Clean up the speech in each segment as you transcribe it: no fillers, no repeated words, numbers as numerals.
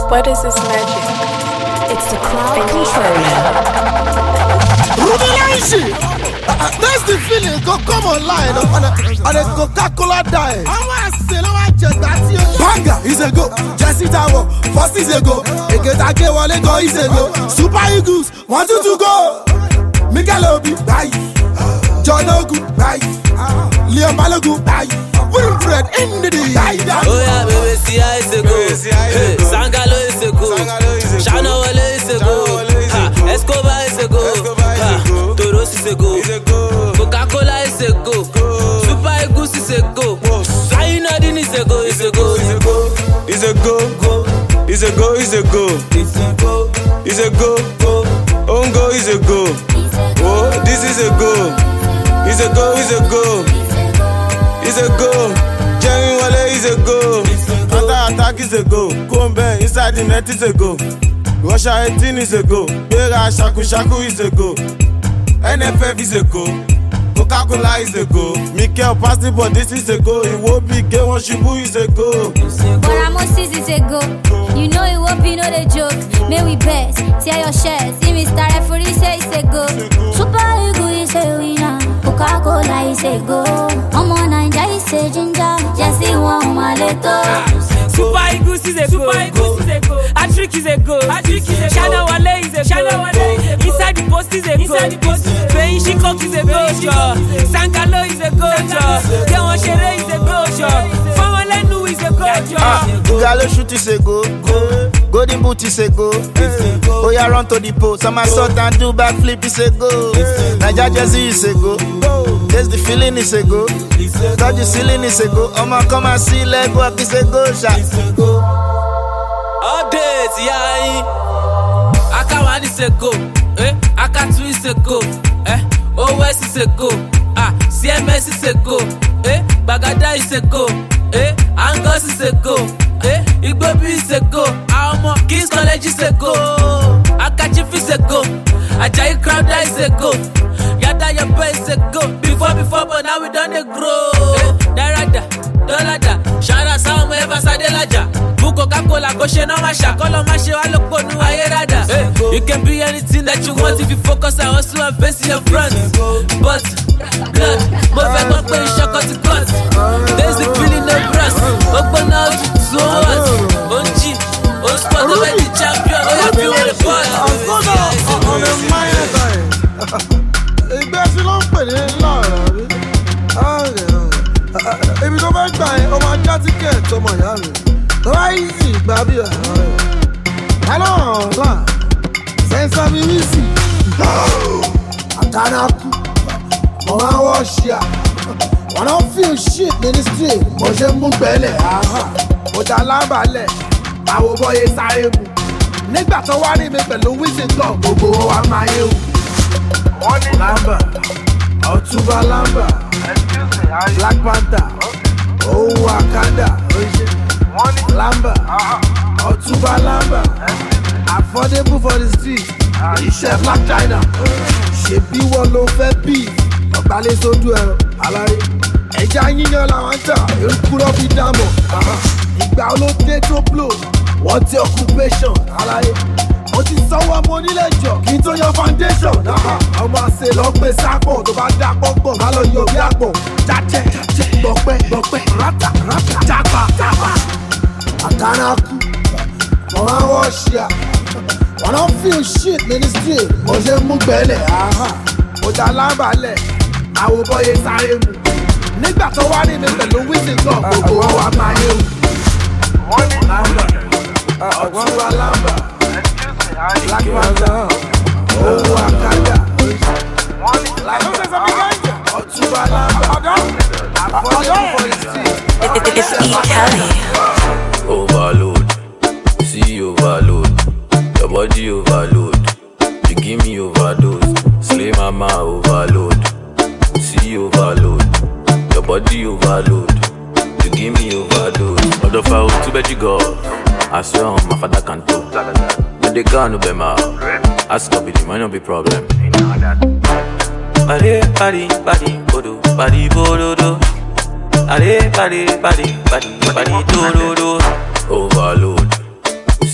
What is this magic? It's the crowd controller. That's the feeling. Go come online on a Coca-Cola diet. Banga is a go. Jesse Tower, first is a go. Eketake Wale go is a go. Super Eagles, 1, 2 to go. Miguel Obi, bye. John Ogu, bye. Liam Balogu, bye. Wilfred in the day. Oh yeah, baby, see how it's a go. Hey, Sangalo is a go. Shana Wale is a go. Escobar is a go. Toros is a go. Coca-Cola is a go. Super Eagles is a go. Sayinadin is a go. Is a go. Is a go. Is a go. Is a go. Is a go. Ongo is a go. Oh, this is a go. Is a go. Is a go. Is a go. Jerry Wale is a go. Attack is a go. Kombe inside the net is a go. Russia 18 is a go. Bera Shaku Shaku is a go. NFF is a go. Coca-Cola is a go. Mikel pass the ball, this is a go. It won't be gay one Shibu is a go. Boramosis is a go. You know it won't be no the joke. May we bet, tear your shirts. See Mr. Referee say it's a go. Super Eagle is a winner. Coca-Cola is a go. Omo Naija is a ginger. Jesse one maleto. Super Eagles is a go. Atrick is a go. Shana Wale is a go. Inside the post is a go. Bein Shikok is a go. Sangalo is a go. Dewan Shere is a go. Famalenu is a go. Galo shoot is a go. Golden boot is a go. Oh yeah, run to the post. Somersault and do backflip is a go. Naija Jersey is a go. There's the feeling is a go. Touch the ceiling is a go. I'ma come and see leg work is a go. Shot. Updates, yeah. Akawan is a go. Akatu is a go. OS is a go. CMS is a go. Bagada is a go. Angos is a go. Igbobi is a go. King's College is a go. Akachif is a go. Ajayi Crowder is a go. Yada Yaba is a go. Before, but now we done a grow. Darada, Dolada, Shara Sam, Eva Sadelaja. Coca-Cola, go she no masha. Call on masha, I look for new ayerada. You can be anything that you want if you focus and hustle and face in your front. But, blood, more than not playing shock on the cut. There's the feeling of brass. Open out to us. OG, on spot, the champion. Oh, you feel the ball. On the minor time. Ìgbésí ló ń pè ní láàrin ibi tó fẹ́ gbà yẹn ọmọ ajá tíkẹ̀tì ọmọ ìyá rẹ̀ tó bá yí sí ìgbà bí ẹ̀ hello ọ̀la sẹ́ńsà mi wí sí àtànàkù ọ̀rọ̀ àwọn ṣíà wọn náà feel shit ministry mo ṣe ń mú gbẹ́lẹ̀ mo dá lábàálẹ̀ àwọn bọ́yé sáré mu nígbà tó wá ní mi pẹ̀lú wíṣítọ̀ gbogbo wa máa yé wù. Lamba, Otuba Lamba, Black Panther, Oh Wakanda, Lamba, Otuba Lamba, affordable for the street, Iṣẹ́ Black China, ṣebí wọn ló fẹ́ bí, ọ̀gbálẹ̀ sójú ẹ̀rọ, alárí, ẹja yíyan làwọn ń tà, èrúkúrọ́ fi dámọ̀, ìgbà olóde tó blow, wọ́n ti occupation, alárí. Mo ti sanwó ọmọ onílé jọ kí n tó yan foundation. Ọmọ àṣẹ lọ gbé sápò tó bá dá pọ́npọ́n. Má lọ yọ bí àpò. Jájẹ́ gbọ̀pẹ́ rátà jápa. Àkàràkù ọ̀rọ̀ àwọn ṣíà. Wọ́n náà feel shit ministry. Mo ṣe ń mú gbẹ́lẹ̀. Mo dá lábàálẹ̀. Àwọn bọ́yé sáré mu. Nígbà tó wá ní mi pẹ̀lú wíṣítọ̀ gbogbo wa máa yé wù. Lamba, Ọ̀túnba Lamba. Black Panther, Oh Wakanda, Otuba Lamba, affordable for the street. It's E. Kelly. Overload, see overload, your body overload, you give me overdose, slay mama overload, see overload, your body overload, you give me overdose. Other foul to bed you go, I swear my father can't talk. They can't be my ask up it, might not be problem. Body, bodo, body, bodo. Body, do. Overload,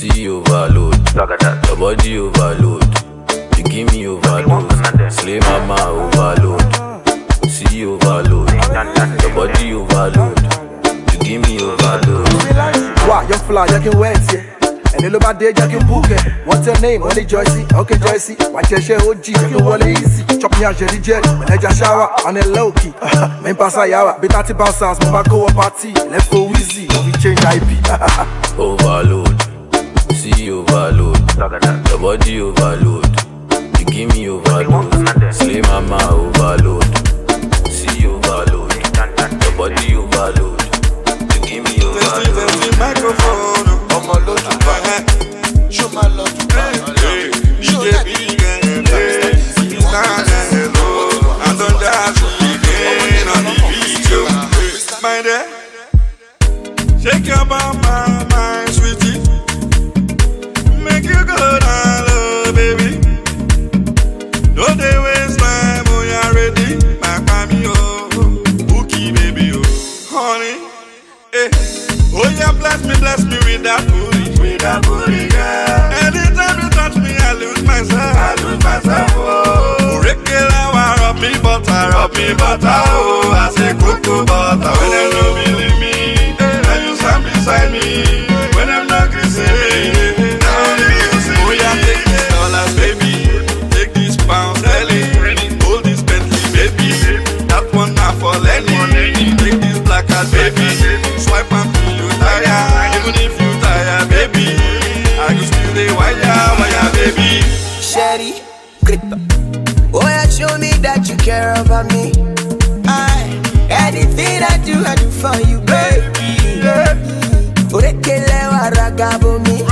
See overload. Your body overload. You give me overdose. Slay mama overload. See overload. Your body overload. You give me overdose. Wow, you're fly, you can wait, yeah. And little bad day, you can book it. What's your name? Only Joycey. Okay, Joycey. Watch your share OG, you can walk easy. Chop me out, jelly jet. When I just shower, on a low key. Main pass a yawa. Be 30 bouncers, move go a party. Left for Wheezy, we change IP. Overload. See overload. Your body overload. You give me overdose. Slay mama overload. See overload. Your body overload. You give me overdose. Testing microphone. I'm a lot to buy. Show my love to buy. DJ big and hello. I don't dance again on the video. My dear, shake your mama, my sweetie. Make you go down low, baby. Don't they waste time when you're ready. My mommy, oh, Bookie, baby, oh, honey, eh. Oh, yeah, bless me with that booty, girl. Anytime you touch me, I lose myself, oh. Regular, rub me butter, oh. I say cocoa butter. When they don't believe me, now you stand beside me. When I'm not crazy, oh, yeah, take these dollars, baby. Take these pounds, Ellie. Hold this Bentley, baby. That one not for Lenny. Take this black card, baby. Swipe and feel you tired. Even if you tired, baby, I can still stay wire, baby. Sherry, Gripper. Oh, yeah, show me that you care about me. Anything I do for you, baby. Orekelewa ragabomi,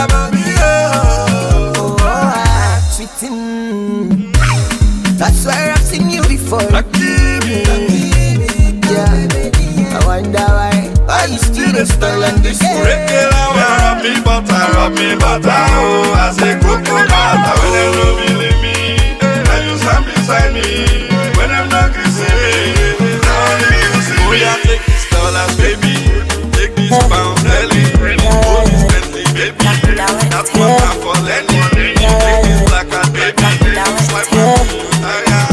oh, sweet. That's why I've seen you before. Yeah, I wonder why you still the style and this. Rub me butter, oh. I say cocoa butter. When they don't believe me, now you stand beside me. When I'm not crazy, oh, yeah, take these dollars, baby. Take these pounds, Ellie. Hold this Bentley, baby. That one not for Lenny. Take this black card, baby. Swipe up, you tired,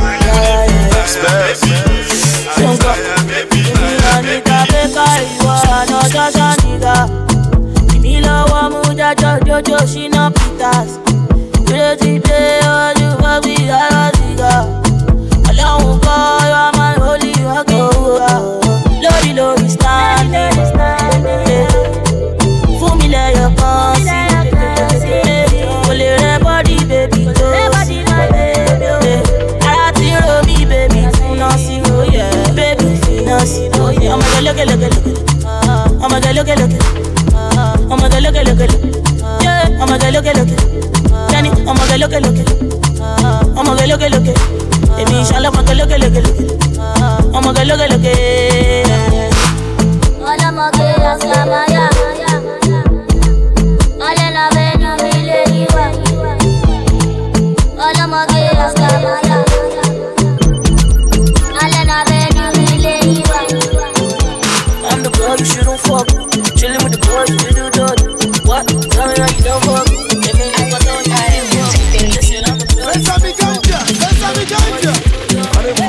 baby. Jojo, she no pitas. Crazy day, all you fuck with a cigar. Alone go, you are my holy Lori, standing. For me, let your conscience. Only her body, baby. I tell me, baby. Finance, oh yeah. Baby, finance, oh yeah. I'm gonna look. I'm gonna look. I'm gonna look. Yeah, I'm gonna look. Danny, I'm gonna look. I'm gonna look. Baby, inshallah, I'm gonna look. I'm gonna look. Hola, Moguera, Samaya. Hola, la vena, Mileniwa. Hola, Moguera, Samaya. Hola, la vena, Mileniwa. I'm the girl you shouldn't fuck. Chillin' with the boys, you do dirty. What? Tell me how you don't fuck. If it ain't what don't you do. Listen, I'm the girl. Let's have me ganja. I'm a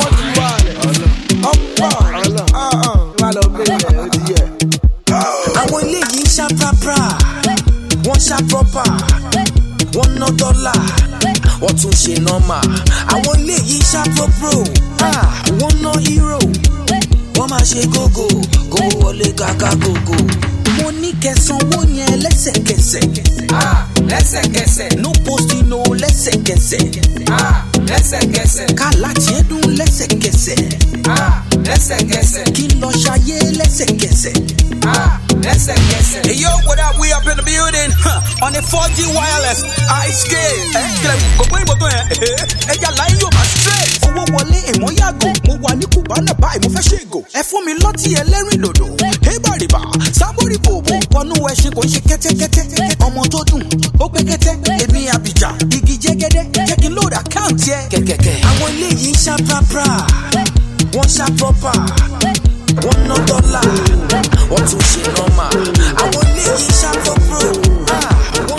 41. I want lady sharp one sharp proper, one no dollar, one too she normal. I want lady sharp pro, one no hero, one ma she go wole kaka go. Money kẹsanwó yẹn lẹ́sẹ̀kẹsẹ̀. Lẹ́sẹ̀kẹsẹ̀. No posting no lẹ́sẹ̀kẹsẹ̀. Lẹ́sẹ̀kẹsẹ̀. Kàlá tiẹ̀ dún lẹ́sẹ̀kẹsẹ̀. Lẹ́sẹ̀kẹsẹ̀. Kí n lọ ṣayé lẹ́sẹ̀kẹsẹ̀. Lẹ́sẹ̀kẹsẹ̀. Hey yo, what up? We up in the building. On the 4G wireless. Ice skate. Gbogbo ìbòtò yẹn. Ẹja láyé yóò máa straight. Owó wọlé èmọ́ yàgò. Mo wà ní Cubana báyìí, mo fẹ́ ṣe ègò. Ẹ fún mi lọ́tì ẹlẹ́rìn dòdò. Hébàrìbà, sábòrì bòbò. Wọnú ẹṣin kò ń ṣe kẹ́tẹ́kẹ́tẹ́. Ọmọ tó dùn, ó pé kẹ́tẹ́. Èmi àbíjà, igi jẹ́gẹ́dẹ́. Jẹ́ kí n load account yẹ. Kẹ̀kẹ̀kẹ̀. Àwọn eléyìí ń ṣá prapra. Wọ́n ṣá proper. Wọ́n ná dọ́là. Wọ́n tún ṣe nọ́mà. Àwọn eléyìí ń ṣá pro.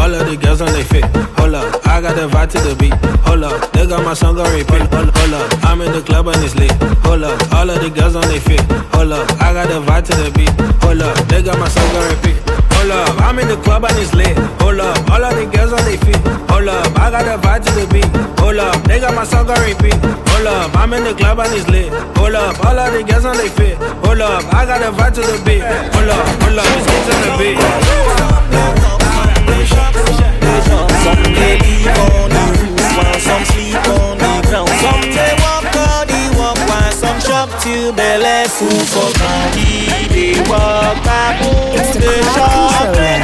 all of the girls on they fit. Hold up, I got the vibe to the beat. Hold up, they got my song on repeat. Hold up, I'm in the club and it's lit. Hold up, all of the girls on they fit. Hold up, I got the vibe to the beat. Hold up, they got my song on repeat. Hold up, I'm in the club and it's lit. Hold up, all of the girls on they feet. Hold up, I got the vibe to the beat. Hold up, they got my song on repeat. Hold up, I'm in the club and it's lit. Hold up, all of the girls on they feet. Hold up, I got the vibe to the beat. Hold up, let's get to the beat. Some they leave on the roof while some sleep on the ground. Some they walk on the walk while some shop till belly full for candy. They walk back home, they shop they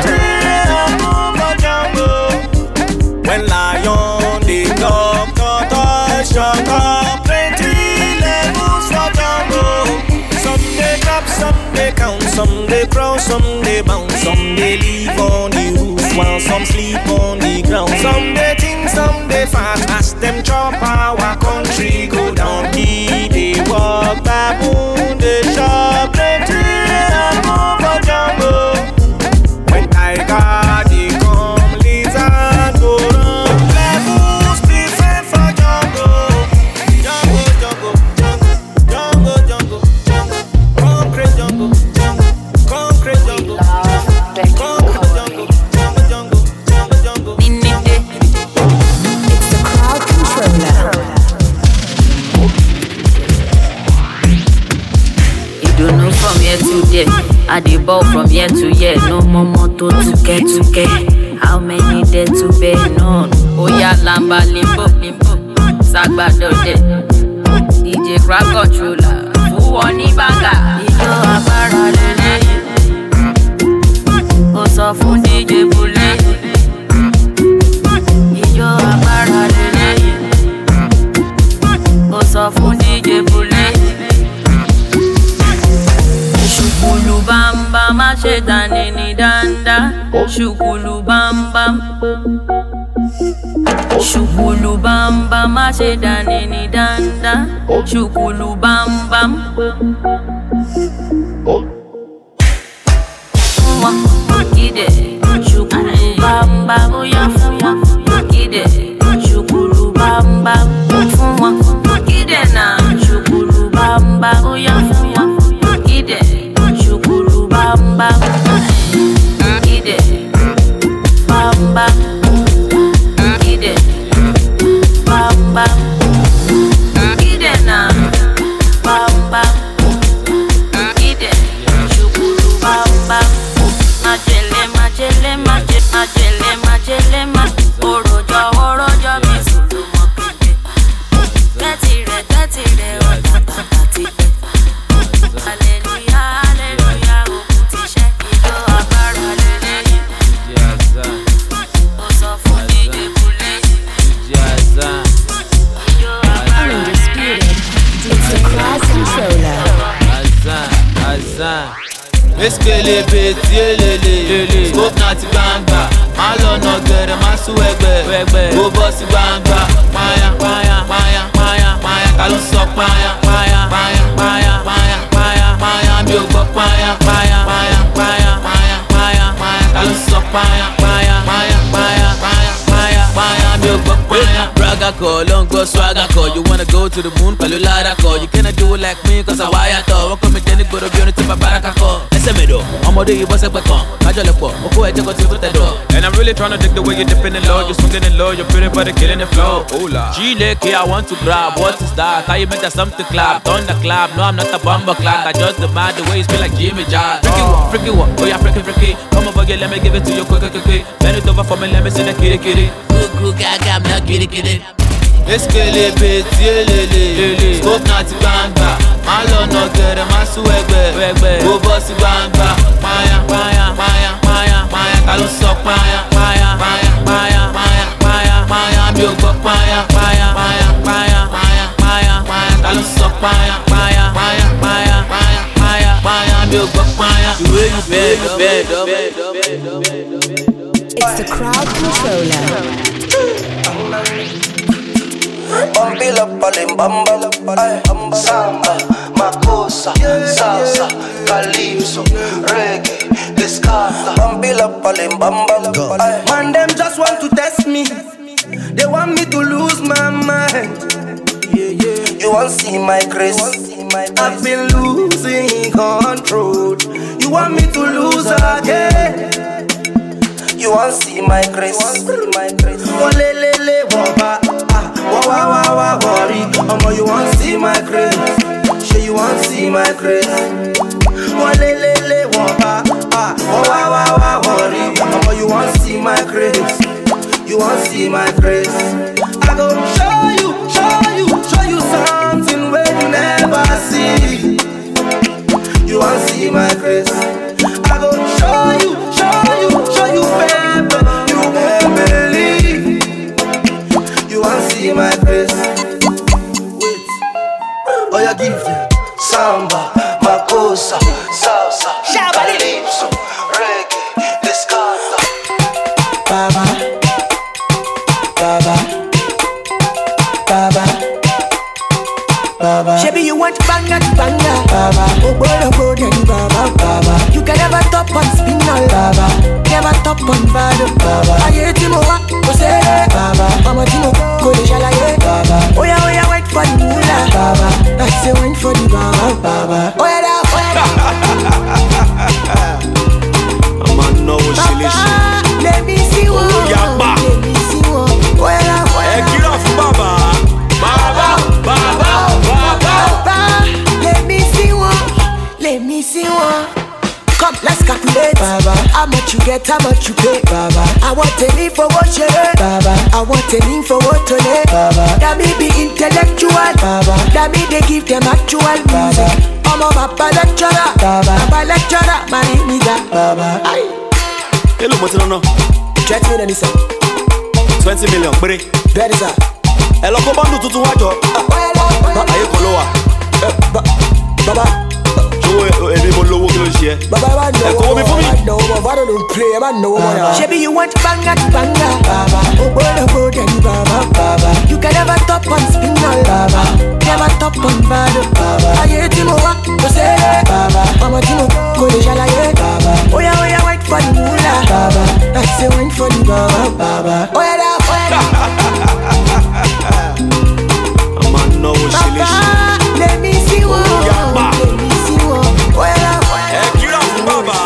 when lion they talk, tortoise shut up, plenty levels for jumbo. Some they clap, some they count, some they crawl, some they bounce, some they leave on the roof while some sleep on the ground. Some they think, some they fat, ask them chop our country go down. They walk baboon, they shop plenty levels for jumbo. When I got the come, lizard go run. Levels prefer for jungle. Jungle, jungle, jungle, jungle, jungle, jungle. Concrete jungle, jungle, concrete jungle, concrete jungle, jungle, jungle, jungle, jungle. It's the crowd controller. You don't know from here to there. I dey ball from year to year. No more moto to get. How many there to bear? None. Oya lamba limbo Sagbado de DJ crowd controller. Who want the banger? Ijo abara lele. O sọ fún DJ Bule. Ijo abara lele. O sọ fún DJ Bule. Shukulu bam bam, ma ṣe dani ni danda. Shukulu bam bam. Shukulu bam bam, ma ṣe dani ni danda. Shukulu bam bam. Gide, shukulu bam bam, oya fún wa. Gide, shukulu bam bam, fún wa. Gide na, shukulu bam bam, oya fún wa. Gide, shukulu bam bam. Gide, bam bam. Gide, bam bam. Gide na, bam bam. Gide, shukulu bam bam. Majele, orojo mi sùn mọ́ pípé. Tẹ́tì rẹ̀ ọ̀tá tàbí pé. Hallelujah, òkú ti ṣẹ́. Ìjọ agbára lélẹ́yìn. Ó sọ fún DJ Bule. Ìjọ agbára lélẹ́yìn. It's the crowd controller. Eskelebe ti elele, scope na ti gbangba. Má lọ́nà gẹ̀rẹ̀, má sún ẹgbẹ́. Go bọ́ sí gbangba. Paya, ta ló sọ paya. Mi ò gbọ́ paya. Ta ló sọ paya. Mi ò gbọ́ paya. Braga call, long go swagger call. You wanna go to the moon, pẹ̀lú lára call. You cannot do it like me, cause I wire tall. Wọ́n kọ́ mi dé ní gbòòrò bí orin tí bàbá rà kakọ́. Ẹsẹ̀mẹ̀dọ̀, ọmọdé yìí bọ́ sẹ́pẹ̀ kan. Májọ̀lẹ̀pọ̀, mo kó ẹ̀jẹ̀ kan tí tó tẹ̀dọ̀. And I'm really tryna dig the way you're dipping it low. You're swinging it low, you're pretty but killing the flow. Hola. G-Lake, I want to grab. What is that? How you make that something clap? Thunder clap. No, I'm not a bumper clap. I just demand the way you spit like Jimmy Jazz. Freaky what? Oh yeah, freaky. Come over here, let me give it to you quick. Bend it over for me, let me see the kitty. Good, gaga, I'm not kitty. Eskelebe ti elele, scope na ti gbangba. Má lọ́nà gẹ̀rẹ̀, má sún ẹgbẹ́. Go bọ́ sí gbangba. Paya. Ta ló sọ paya. Mi ò gbọ́ paya. Ta ló sọ paya. Mi ò gbọ́ paya. The way you bend up. It's the crowd controller. Bambila bamba, samba, makosa, salsa, calypso, reggae, descarga. Bambila bamba, man them They want me to lose my mind. You want to see my grace? I've been losing control. You want me to lose again? You want to see my grace? Oh, le, waba, wa, worry. You want to see my grace? Sure, you want to see my grace? Oh, le, waba, wa, worry. You want to see my grace? You want to see my grace? I go show you something where you never see. You want to see my grace? I go show you, baby. You won't believe. You want to see my grace? Wait. Oh, you give them samba, makosa, salsa, calypso, reggae, descarta. Baba. Shebi, you want banga to banga, Baba. Oh, boy, Baba. You can never top on spin all, Baba. Never top on bad, Baba. Aye, Timo, go say, Baba. Mama Timo, go de jalaye, Baba. Oh yeah, wait for the moolah, Baba. I say wait for the Baba. Oh yeah, I'm on no shit. Let me see one. Let me see one. Oh yeah, get off, Baba. Let me see one. Come, let's calculate, Baba. How much you get, how much you pay, Baba. I want a leave for what you heard, Baba. I want a leave for what to lay, Baba. That me be intellectual, Baba. That me they give them actual music. I'm a Baba lecturer, Baba. Baba lecturer, my nigga, Baba. Hello, what's on? 20 million is 20 million, buddy. That is a. Hello, come on, to watch up. Ayo kolowa. Baba. Shebi, you want banga to banga, Baba. Oh, boy, Baba. You can never top on spin all, Baba. Never top on bad, Baba. Aye, Timo, go say, Baba. Mama Timo, go de jalaye, Baba. Oh yeah, wait for the moolah, Baba. I say wait for the Baba. Oh yeah, I'm on no shit. Let me see one. Let me see one. Get off, Baba.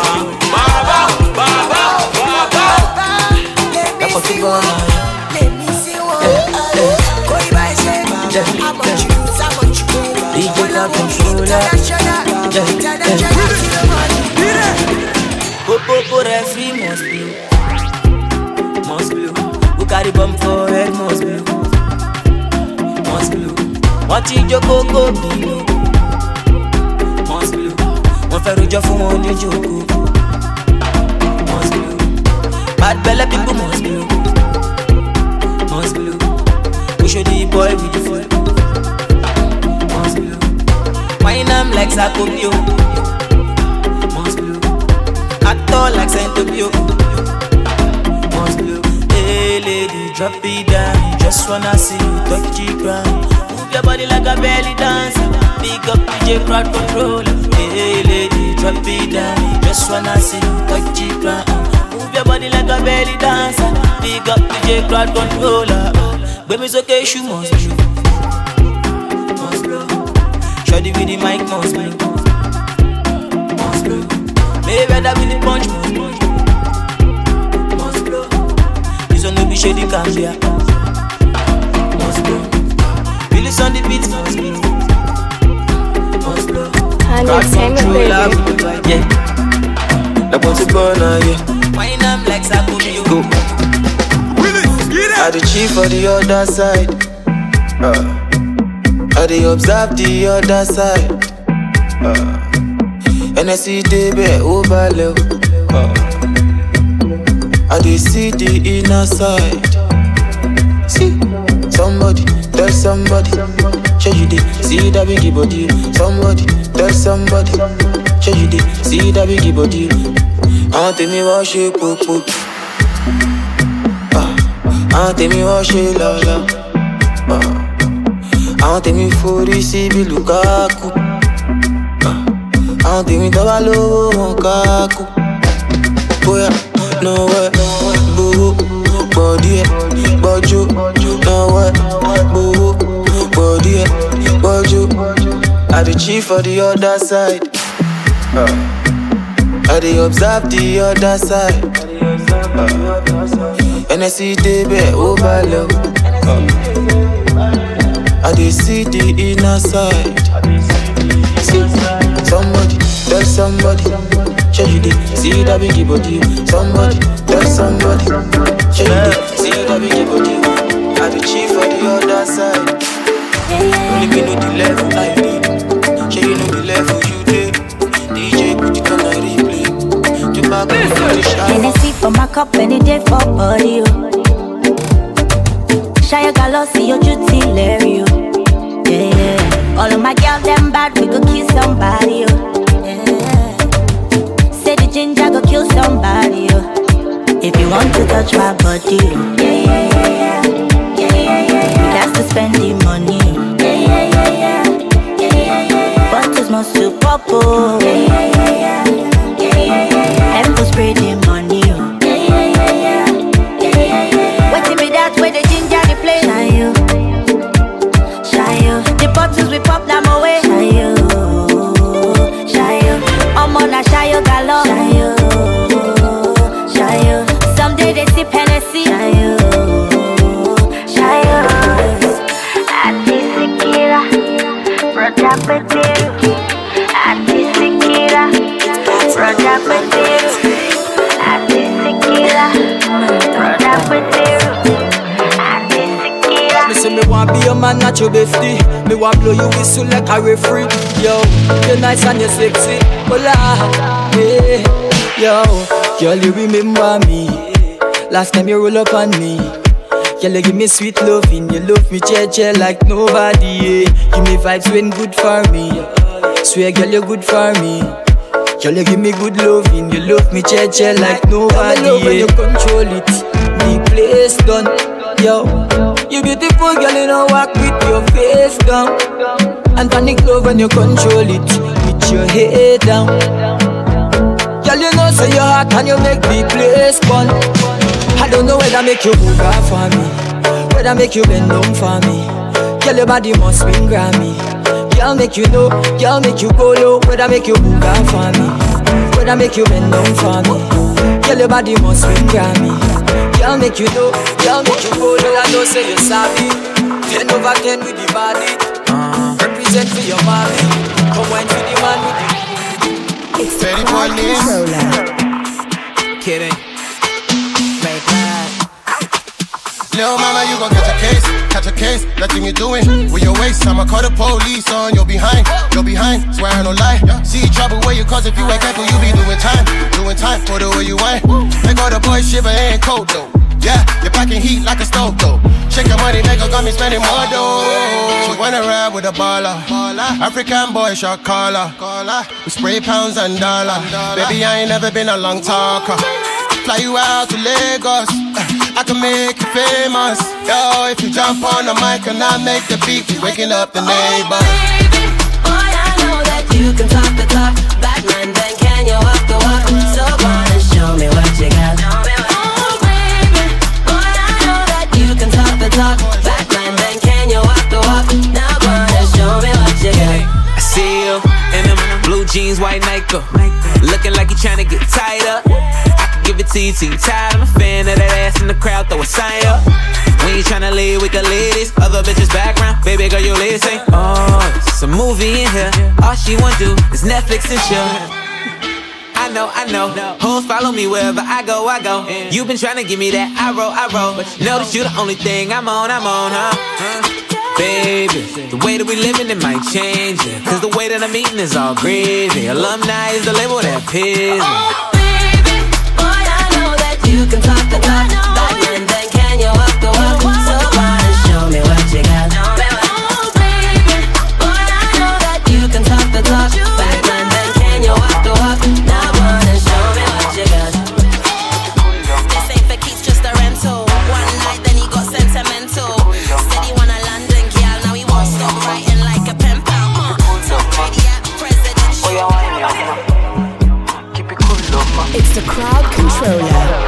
Let me see one. Let me see one. Go by say, how much you lose, how much you pay. DJ got controller. Go referee must blue. Who carry bomb for head must blue. What you joko go below? Must blue. One fẹ́ rojọ́ fún wọn ní joko. Must blue. Bad belle people must blue. Must blue. We show the boy with the foot. Must blue. Wine am like Sakobio. Must blue. Actor like Saint-Obio. Must blue. Hey lady, drop it down. Just wanna see you touch the ground. Your body like a belly dancer. Big up DJ crowd controller. Hey lady, drop it down. Just wanna see you touch the ground. Move your body like a belly dancer. Big up DJ crowd controller. Baby's okay, she must blow. Must blow. Shawty with the mic must blow. Must blow. Maybe that with the punch must blow. Must blow. This one no be shady Gambia. Must blow. Billy's on the beat, must blow. Must blow. Baby. Like what's it gonna, yeah. Wine am like Sakobio. Go. I the chief for the other side. I the observe the other side. And I see the bed over level. I the see the inner side. See, somebody, tell somebody. Show you the see that biggie body. Somebody, tell somebody. Show you the see that biggie body. I want me wash it, poop, poop. I want me wash it, la la. I want me for receive Lukaku. I want me double low Kaku. Boy, no way, boo, body, bojo, I the chief for the other side. I dey observe the other side. And I see the bed overload. I dey see the inner side. See, somebody, tell somebody. Show you the, see that biggie body. Somebody, tell somebody. Show you the, see that biggie body. I the chief for the other side. Only me know the level I did. Show you know the level you did. DJ put it on a replay. To back up the shower. Hennessy for my cup any day for body. Shia Gallo, see your duty, Larry. Yeah, yeah. All of my girls, them bad, we go kill somebody. Yeah. Say the ginger go kill somebody. If you want to touch my body. Yeah, yeah, yeah, yeah. Yeah, yeah, yeah. You got to spend the money. Yeah, yeah, yeah, yeah. Yeah, yeah, yeah. Bottles must to pop. Yeah, yeah, yeah, yeah. Yeah, yeah, yeah. And to spray the money. Yeah, yeah, yeah, yeah. Yeah, yeah, yeah. Waiting me that way the ginger they play. Shy, the bottles we pop them away. Shy, I'm on a shy galore. Shy, someday they sip Hennessy. Shy, Atisikira, Roger Peteru. Atisikira, Roger Peteru. Atisikira, Roger Peteru. Me say me want be your man, not your bestie. Me want blow you whistle like a referee. Yo, you're nice and you're sexy. Hola, hey, yo, girl you remember me. Last time you roll up on me. Girl you give me sweet loving. You love me che like nobody. Yeah. Give me vibes when good for me. Swear girl you good for me. Girl you give me good loving. You love me che like nobody. Yeah. When you control it, the place done. Yo, you beautiful girl, you know walk with your face down. And panic love when you control it, with your head down. Girl, you know say your heart and you make the place fun. I don't know whether make you move out for me, whether make you bend down for me. Girl, your body must swing Grammy. Girl, make you know, girl, make you go low. Whether make you move out for me, whether make you bend down for me. Girl, your body must swing Grammy. Girl, make you know, girl, make you go low. I know say you sabi. 10 over 10 with the body. Represent for your mommy. Come wine for the man with the. It's the Crowd Controller. Kidding. Right back. Little mama, you gon' catch a case, nothing you doing with your waist. I'ma call the police on your behind, swear I no lie. See trouble where you cause if you ain't careful, you be doing time for the way you ain't. Make all the boys shiver, ain't cold though. Yeah, you're packing heat like a stove though. Shake your money, nigga, got me spending more dough. She wanna ride with a baller, African boy, shot caller. We spray pounds and dollar. Baby, I ain't never been a long talker. Fly you out to Lagos, I can make you famous. Yo, if you jump on the mic and I make the beat, we waking up the neighbors. Boy, I know that you can talk the talk, Batman, then can you walk the walk? So go on and show me what you got. Oh baby, boy, I know that you can talk the talk, Batman, then can you walk the walk? Now go on and show me what you got. I see you in them blue jeans, white Nike, looking like you tryna get tied up. Give it to you till you tired. I'm a fan of that ass in the crowd, throw a sign up. When you tryna leave with the ladies, other bitches background, baby girl you listen. Oh, it's a movie in here. All she wanna do is Netflix and chill. I know. Hoes follow me wherever I go. You been tryna give me that I roll. But you know that you the only thing I'm on, huh? Baby, the way that we living, it might change it. Cause the way that I'm eating is all gravy. Alumni is the label that pisses me. You can talk the talk, Batman, then can you walk the walk? So go on and show me what you got. Oh baby, boy, I know that you can talk the talk, Batman, then can you walk the walk? Now go on and show me what you got. This ain't for kids, just a rental. One night, then he got sentimental. Said he want a London girl, now he won't stop writing like a pen pal. Top idiot, presidential. It's the Crowd Controller.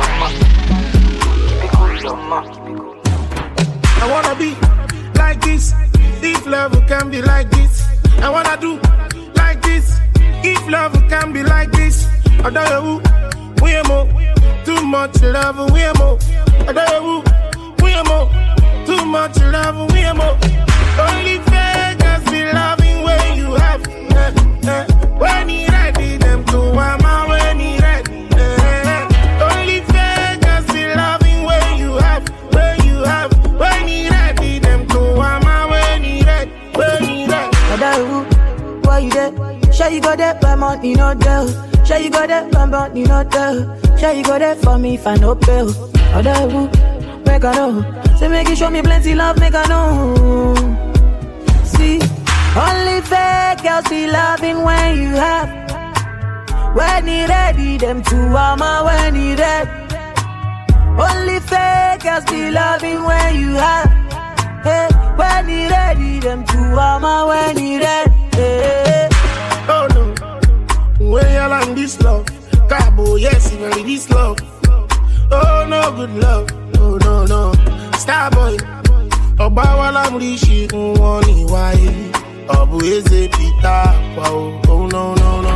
I wanna be like this, if love can be like this. I wanna do like this. If love can be like this, I don't know we more. Too much love, we more. I don't know we more. Too much love, we more. Only fakers be loving when you have. When he ready, them to mama when he ready. Only fakers be loving when you have. When you have. When he ready, them to mama when he ready. When he ready. Why you there? Sure you got that by money, no there. Sure you got that by money, no there. Sure you got that for me if I no pay. Other who, make I know. Say make you show me plenty love, make I know. See, only fake girls be loving when you have. When he ready, them two mama when he ready. Only fake girls be loving when you have. Hey, when he ready, them two mama when he ready. Hey. Oh no, when you like this love, Cabo, yes, you really this love. Oh no, good love, oh no, no. Starboy, Obawala Mrishi, Mwani Wai, Obu Eze Pita, wow, oh no, no, no.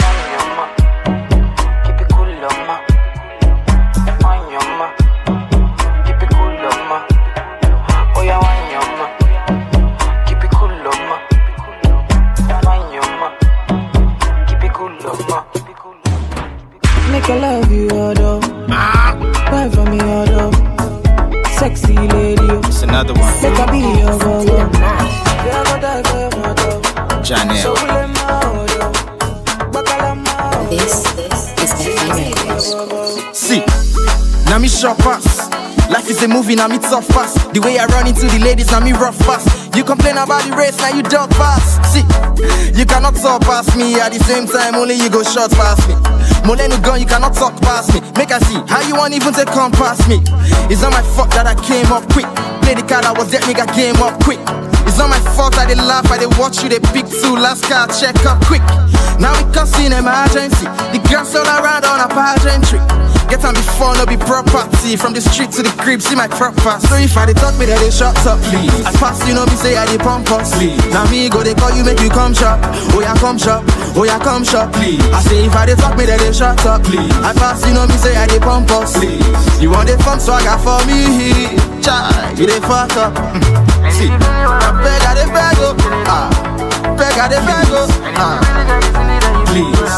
Keep it cool, ma. On your ma. Keep it cool, ma. Oh yeah, on your ma. Keep it cool, ma. On your ma. Keep it cool, ma. Make I love you, Odo. Buy for me, Odo. Sexy lady. It's another one. Make I be your girl. Yeah, I go die for your mother. Janelle. So will my Odo. This is FM Records. See, now me short pass. Life is a movie, now me tough fast. The way I run into the ladies, now me rough fast. You complain about the race, now you dog fast. See, you cannot talk past me. At the same time, only you go short past me. Molenu gun, you cannot talk past me. Make I see how you want even to come past me. It's not my fault that I came up quick. Play the card, I was dead, nigga came up quick. It's not my fault that they laugh, I they watch you, they pick two. Last car, check up quick. Now we causing emergency. The grass all around on a pageantry. Get on before, no be property. From the street to the crib, see my proper. So if I they talk me, that they shut up, please. I pass, you know me say I they pump us, please. Now me go, they call you, make you come shop. Oh yeah, come shop. Oh yeah, come shop, please. I say if I they talk me, that they shut up, please. I pass, you know me say I they pump us, please. You want the fun swagger for me? Chai, you they fuck up. See, I beg, oh. Beg, oh. Please,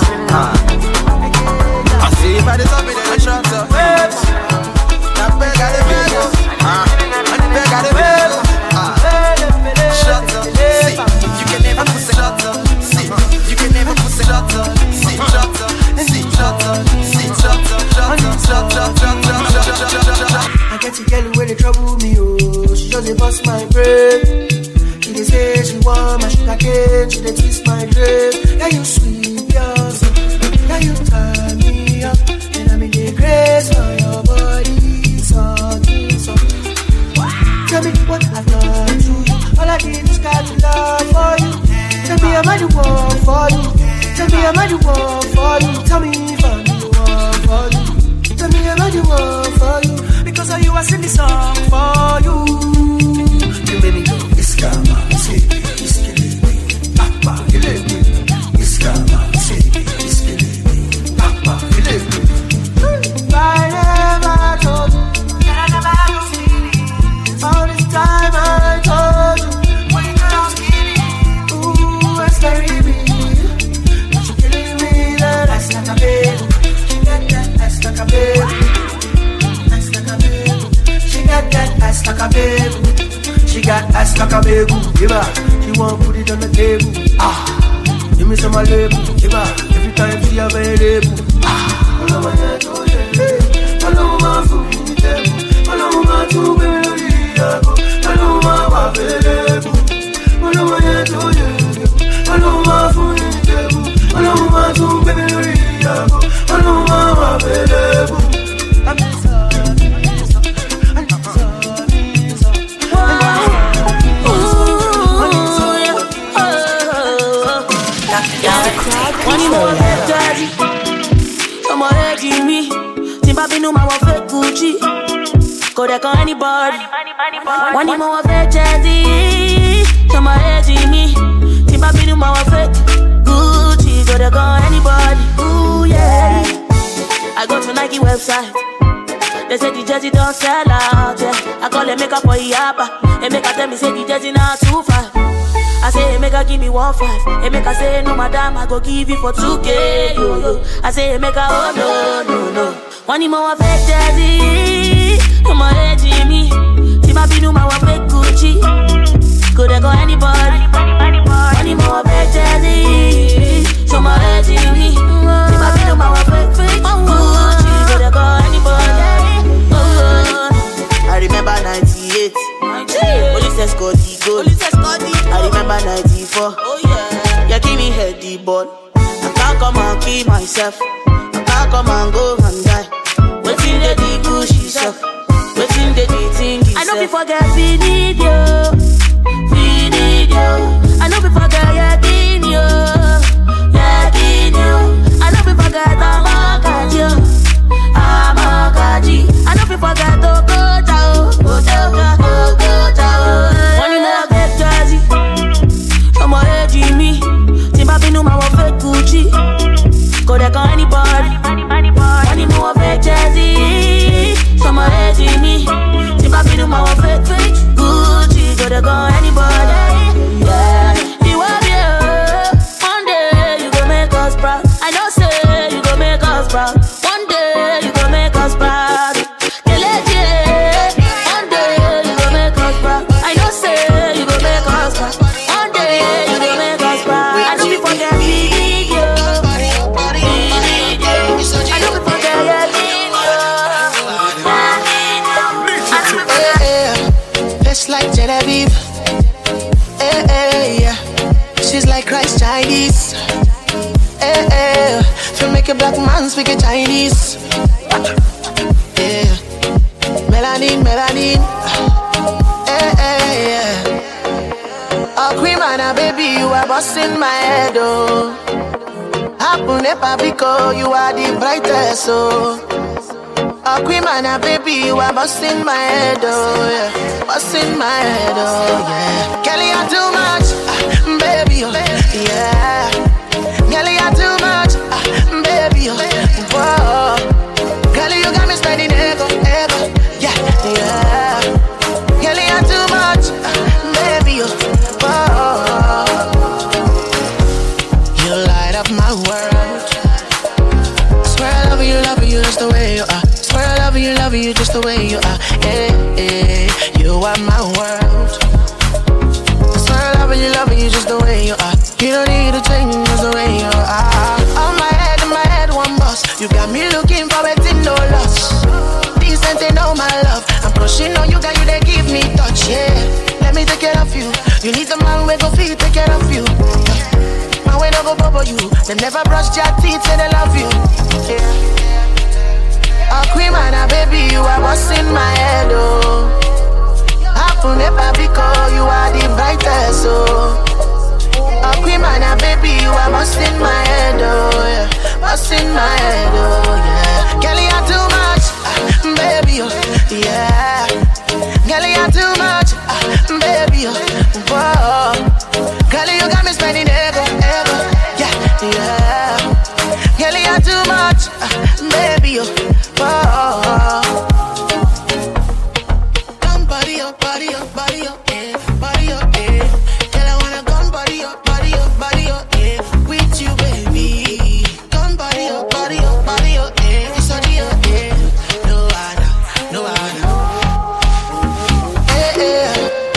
I say if I they talk me, that they shut up. I beg, oh. Beg, oh. Shut up. See, you can never put shut up. See, you can never put shut up. See, shut up. See, shut up. See, shut up. Shut up. I get to girl where they trouble me, oh. She just dey bust my brain. She dey say she want my sugar cane. She dey twist my brain. Yeah, you sweet, yours. Yeah, you turn me up. And I'm in the grace for your body. So. Tell me what I've done to you. All I did is got to love for you. Tell me I'm the one for you. Tell me I'm the one for you. Tell me if I'm the one for you. Tell me I'm the one for you. Because of you I sing this song for you. You made me go. Iskama, say, iskele, papa, ilebe. Iskama, say, iskele, papa, ilebe. I never told you that I never had no feelings. All this time I told you when you thought I was kidding. Ooh, it's scary me. But you're killing me. That ass like a baby. She got that ass like a baby. She got that ass like a baby. She got ass like a baby. Give her. She won't put it on the table. Ah, give me some of my label. Give her. Every time she available. Ah, all over my toes. All over my food. All over my two baby. All over my available. All over my toes. All over my food. All over my two baby. All over my available. Money more than daddy. I'm already me. Timbabi no man want fake Gucci. Go there call anybody. Money more than daddy. I'm already me. Timba binu my fake. Gucci, go to go anybody. Ooh yeah. I go to Nike website. They say the jersey don't sell out, yeah. I call it makeup for Yaba. And make her tell me say the jersey now 2.5. I say hey, make her give me 1.5. And make her say no madam, I go give you for 2K. Yo, yo. I say hey, make her oh no. One more fake jersey. I'm a head Jimmy. Timba binu my fake Gucci. Could I go anybody? One more fake jersey. Show my head Jimmy. Timba binu my fake Gucci. Could I go anybody? I remember 98. Police escort the goal. I remember 94. Oh yeah. You give me head the ball. I can't come and kill myself. I can't come and go and die. Waiting the Gucci stuff. Waiting the thing. I know before get video. I know before get yakinyo. I know before get amakaji. I know before get to go down. Money more get jazzy. I'm a head Jimmy. Timba binu my fake Gucci. Go there go anybody. Money more fake jazzy. I'm a head Jimmy. Timba binu my fake Gucci. Go there go anybody. Yeah. You are here. One day you go make us proud. I know say you go make us proud. One day you go make us proud. Like Genevieve, yeah. She's like Christ Chinese, to make a black man speak a Chinese, yeah. Melanin, yeah. Oh, queen man, baby, you are busting my head, oh. Happen never because you are the brightest, oh. Oh, queen man, baby, you are busting my head, oh, yeah. Busting my head, oh, yeah. Kelly, you're too much, baby, oh, yeah. Kelly, you're too much, baby, oh, whoa. Kelly, you got me spending ego, yeah. Kelly, you're too much, baby, oh, whoa. You light up my world. Swear I love you just the way you are. Swear I love you just the way you are. You are my world. I swear I love you just the way you are. You don't need to change just the way you are. On my head, one boss. You got me looking for it in no loss. Decent and all my love. I'm pushing on you, you they give me touch, yeah. Let me take care of you. You need a man where go feet take care of you. Man when I go bubble you. They never brush your teeth and they love you, yeah. Oh, queen man, baby, you are busting my head, oh. Happen never because you are the brightest, oh. Oh, queen man, baby, you are busting my head, oh, yeah. Busting my head, oh, yeah. Kelly, you're too much, baby, oh, yeah. Kelly, you're too much, baby, oh, whoa. Kelly, you got me spending ego, yeah. Kelly, you're too much, baby, oh. Come body up, yeah, body up, yeah. Girl, I wanna come body up, yeah. With you, baby. Come body up, yeah. It's all the up, yeah. No, I know. Yeah.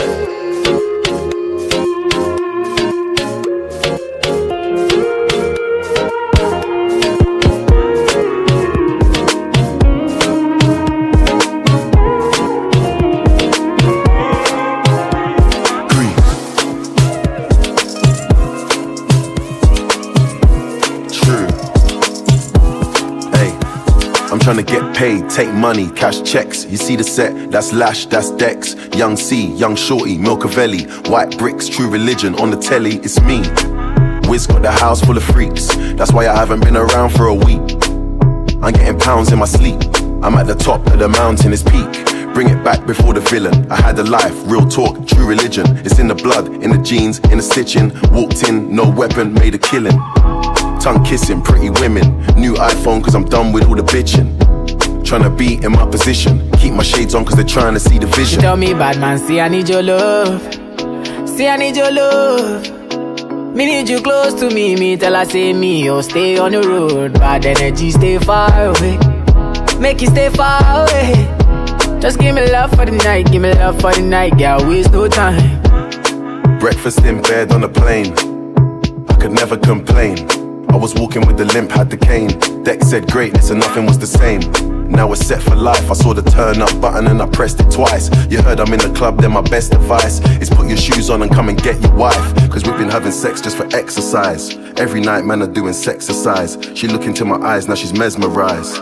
Tryna get paid, take money, cash checks. You see the set, that's Lash, that's Dex. Young C, Young Shorty, Milcavelli. White bricks, True Religion, on the telly, it's me. Wiz got the house full of freaks. That's why I haven't been around for a week. I'm getting pounds in my sleep. I'm at the top of the mountain, it's peak. Bring it back before the villain. I had a life, real talk, true religion. It's in the blood, in the jeans, in the stitching. Walked in, no weapon, made a killing. Tongue kissing, pretty women. New iPhone cause I'm done with all the bitching. Tryna be in my position. Keep my shades on cause they're trying to see the vision. She tell me, bad man, see I need your love. See I need your love. Me need you close to me. Me tell her say me, oh stay on the road. Bad energy, stay far away. Make you stay far away. Just give me love for the night. Give me love for the night. Girl, waste no time. Breakfast in bed on a plane. I could never complain. I was walking with the limp, had the cane. Deck said greatness and nothing was the same. Now we're set for life. I saw the turn up button and I pressed it twice. You heard I'm in the club, then my best advice is put your shoes on and come and get your wife. Cause we've been having sex just for exercise. Every night man are doing sexercise. She look into my eyes, now she's mesmerized.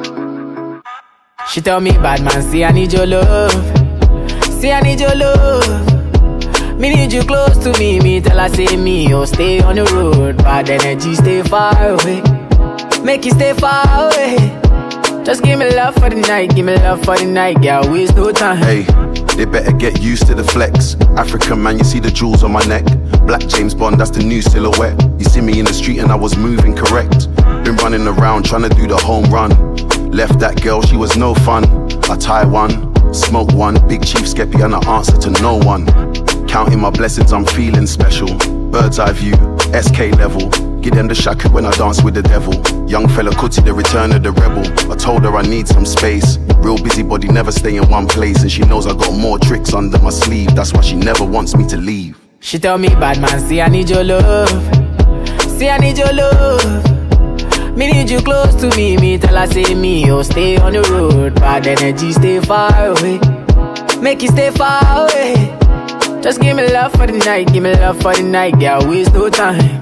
She tell me, bad man, see I need your love. See I need your love. Me need you close to me. Me tell her say me, oh stay on the road. Bad energy, stay far away. Make you stay far away. Just give me love for the night. Give me love for the night. Girl, waste no time. Hey, they better get used to the flex. African man, you see the jewels on my neck. Black James Bond, that's the new silhouette. You see me in the street and I was moving correct. Been running around trying to do the home run. Left that girl, she was no fun. I tie one, smoke one. Big Chief Skeppy and I answer to no one. Counting my blessings, I'm feeling special. Bird's eye view, SK level. Give them the shaku when I dance with the devil. Young fella Kuti, the return of the rebel. I told her I need some space. Real busybody, never stay in one place. And she knows I got more tricks under my sleeve. That's why she never wants me to leave. She tell me, bad man, see I need your love. See I need your love. Me need you close to me. Me tell her say me, oh stay on the road. Bad energy, stay far away. Make you stay far away. Just give me love for the night. Give me love for the night. Girl, waste no time.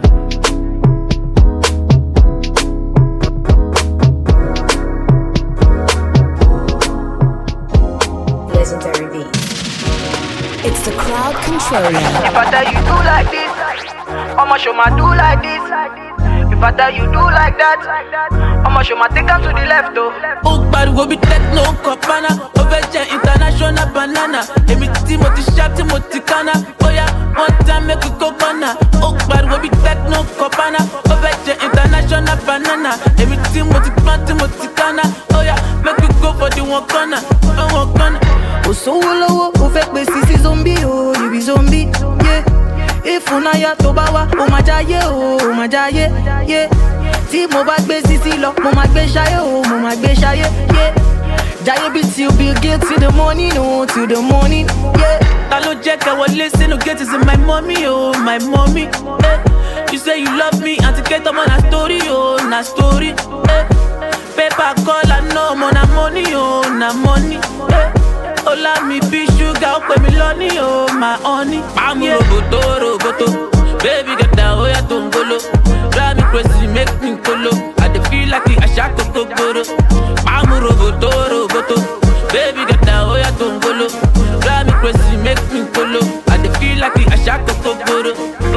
Legendary beat. It's the crowd controller. If I tell you do like this, I'ma show my do like this. If I tell you do like that, I'ma show my take 'em to the left, oh. Oh, but we be techno copana, Overture international banana. Emi Timothy Sharp, Timothy Kana. Oh yeah, one time make a coconut. Oh, but we be techno copana, Overture international banana. Emi Timothy Kana. Oh yeah, make we go for the one corner, one corner. Oh so low, oh fake me sissy zombie, oh you be zombie, yeah. If unaya tobawa, oh my jaye, yeah. Ti mo ba gbe sisi lo, mo ma gbe shaye, oh mo ma gbe shaye, yeah. Jaye be till Bill Gates till the morning, oh till the morning, yeah. Talo check I will listen to get is in my mommy, oh my mommy. You say you love me, and to get them on a story, oh na story. Paper call I know more na money, oh na money. Ola mi be sugar, pay me lonely, oh my honey. I'm roboto, baby get down, oh ya tongolo. Drive me crazy, make me colo. I dey feel like I shaka kokoro. I'm roboto, baby get down, oh ya tongolo. Drive me crazy, make me colo. I dey feel like I shaka kokoro.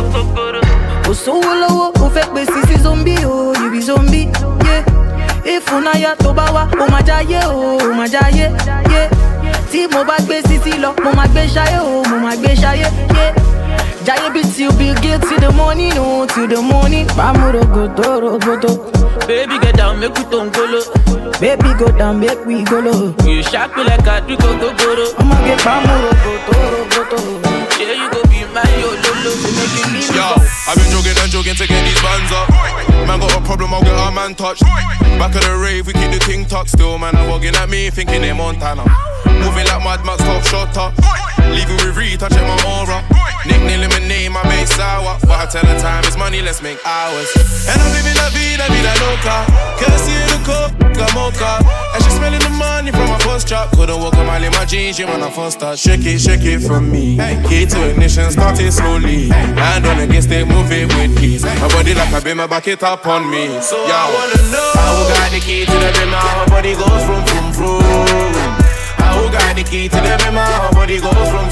Oh so low, oh fake me sissy zombie, oh you be zombie, yeah. If unaya tobawa, oh my jaye, yeah. Ti mo ba gbe sisi lo, mo ma gbe shaye, oh mo ma gbe shaye, yeah. Jaye be till Bill Gates till the morning, oh till the morning. Bamuro roboto. Baby get down, make we tongolo. Baby go down, make we go low. You shock me like I do go. I'ma get bamuro roboto. Yeah, you go be my lolo. Yo, I've been jogging to get these bands up. Man got a problem, I'll get our man touched. Back of the rave, we keep the ting tucked. Still, man, I'm walking at me, thinking they Montana. Moving like Mad Max, top shotter. Leaving with Reed, touching my aura. Nickname my name, I make sour. But I tell her time is money, let's make hours. And I'm living la vida loca. Can't see the coke, got mocha. And she smelling the money from my first chop. Couldn't walk a mile in my jeans, she when I first start. Shake it from me. Key to ignition, start it slowly. Hand on against it, move it with ease. My body like a beamer, back it up on me. So I wanna know how got the key to the beamer. My body goes from. Who got the key to the beamer? Her body goes from.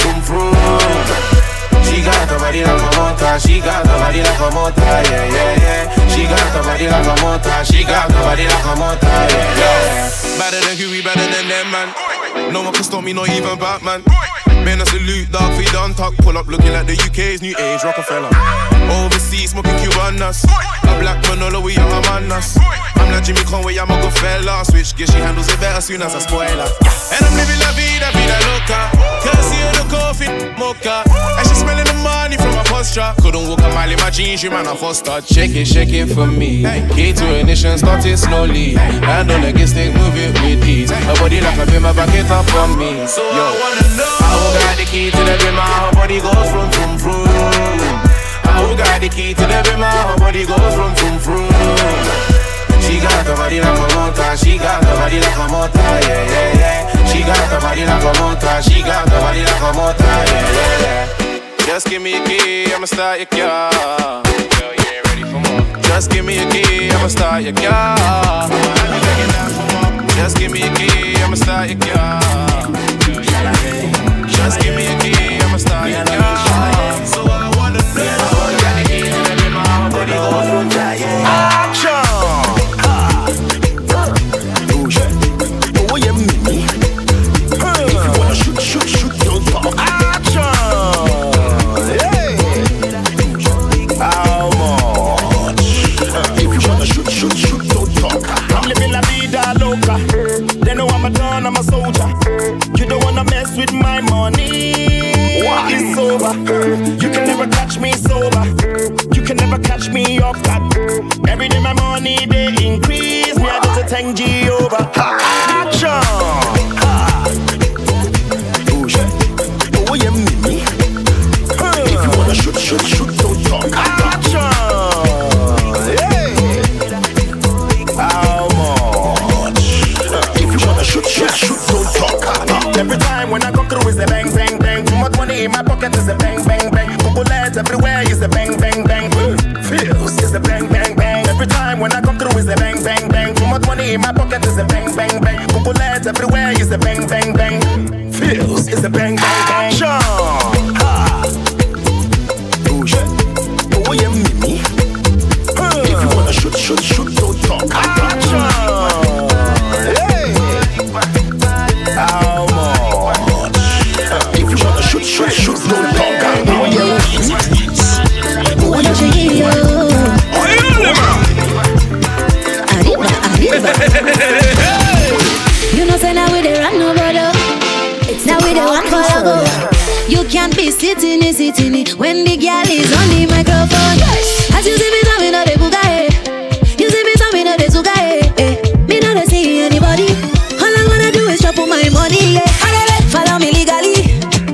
She got the body like a motor. She got the body like a motor, yeah. She got the body like a motor. She got the body like a motor, yeah. Better than Huey, better than them, man. No one can stop me, not even Batman. Man, a salute, dog, for you done talk. Pull up looking like the UK's new age Rockefeller. Overseas, smoking Cubanas. A black Manolo, we are Amanas. I'm like Jimmy Conway, I'm a good fella. Switch gear, she handles it better soon as I spoil her. And I'm living la vida, vida loca. Can't see her, the coffee, mocha. And she smelling the money from my posture. Couldn't walk a mile in my jeans, you man, I foster. Shake it for me. Key to ignition, start it slowly. Hand on the gas, stick, move it with ease. Her body like a bimmer, back it up for me. So yo, I wanna know how got the key to the bimmer, her body goes from vroom. How got the key to the bimmer, her body goes from vroom. She got the body like a motor, she got the body like a motor, yeah. She got the body like a motor, she got the body like a motor, yeah. Just give me a key, I'ma start your car. Girl, you ain't ready for more. Just give me a key, I'ma start your car. Just give me a key, I'ma start your car. Just give me a key, I'ma start your car. So I wanna know how I got the key to the bimmer, body goes from action. I'm a soldier. You don't wanna mess with my money. It's over. You can never catch me sober. You can never catch me off guard. Every day my money they increase. Me I just a 10G over. Action. Oh yeah, me. If you wanna shoot, don't talk. Action. Shoot, don't talk. Every time when I come through is a bang, bang, bang. Too much money in my pocket is a bang, bang, bang. Bullets everywhere is a bang, bang, bang. Feels is a bang, bang, bang. Every time when I come through is a bang, bang, bang. Too much money in my pocket is a bang, bang, bang. Bullets everywhere is a bang, bang, bang. Feels is a bang, bang, bang. Oh yeah, me. If you wanna shoot, don't talk. Action. Shoot, don't talk. You know, say now we dey run no brother. Now we dey one for the go. You can't be sitting when the girl is on the microphone. As you see me coming on the buga, you see me coming on the suga, me not see anybody. All I wanna do is chop on my money, yeah. Follow me legally.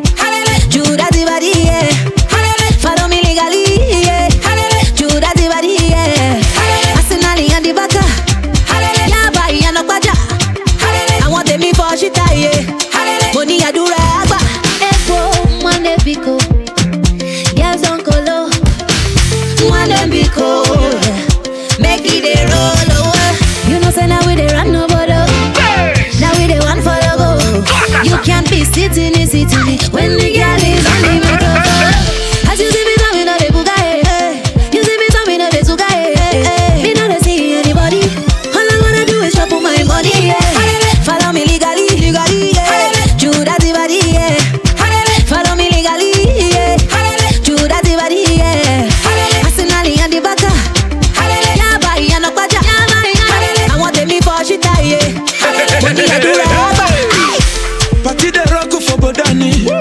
Follow me legally, yeah. Judas the body, yeah. Arsenal and the baka. Yeah, buy and no baja. I want them for shit, yeah. Money I do ragba. Ego, one day biko. Girls don't colo. One day biko. Make it a roll over. You know, say now we dey run no border. Now we dey one for the go. You can't be sitting when the girl is on the microphone. As you see me coming on the buga, you see me coming on the suga, me not see anybody. All I wanna do is chop on my money, yeah. Follow me legally, yeah. Judas the body, yeah. Follow me legally, yeah. Judas the body, yeah. Arsenal and the baka. Yeah, buy and no baja. I want them for shit, yeah. Money I do rubber. Party the rock for Bodani.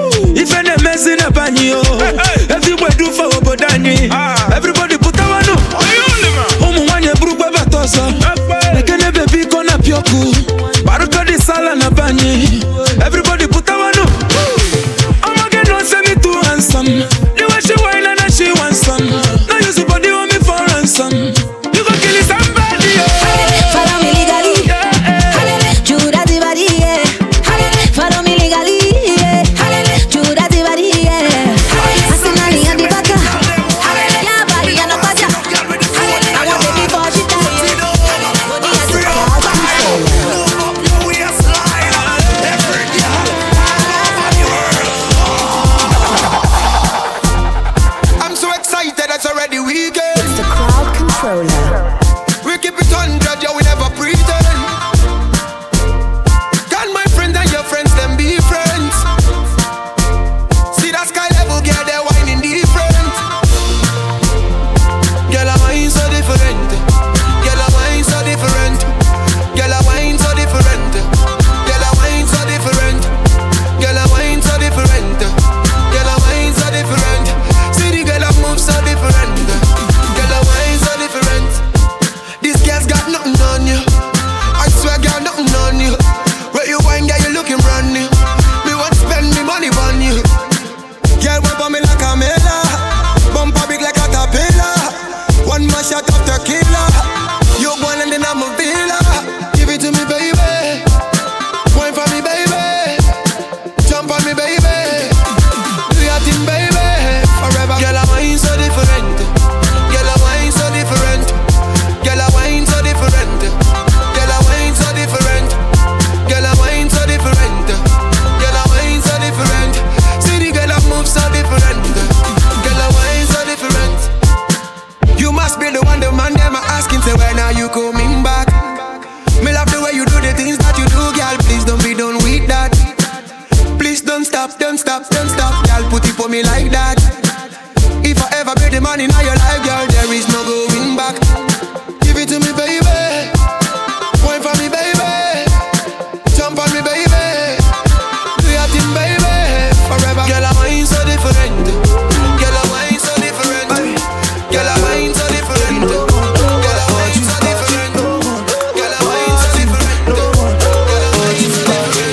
baby. Do your thing, baby. Forever. Girl, I wine so different. Girl, I wine so different. Girl, I wine so different. Girl, I wine so different. Girl, I wine so different. Girl, I wine so different. See the girl I move so different. Girl, I wine so different. You must be the one, the man them are asking, say when are you coming back? Me love the way you do the things that you do, girl. Please don't be done with that. Please don't stop, don't stop, don't stop, girl. Put it for me like that. If I ever get the money in your life, girl, there is no going back. Give it to me, baby. Wine for me, baby. Jump on me, baby. Do your thing, baby. Forever. Girl, I wine so different. Girl, I wine so different. Girl, I wine so different. Girl, I wine so different. Girl, I wine so different. Girl, I wine so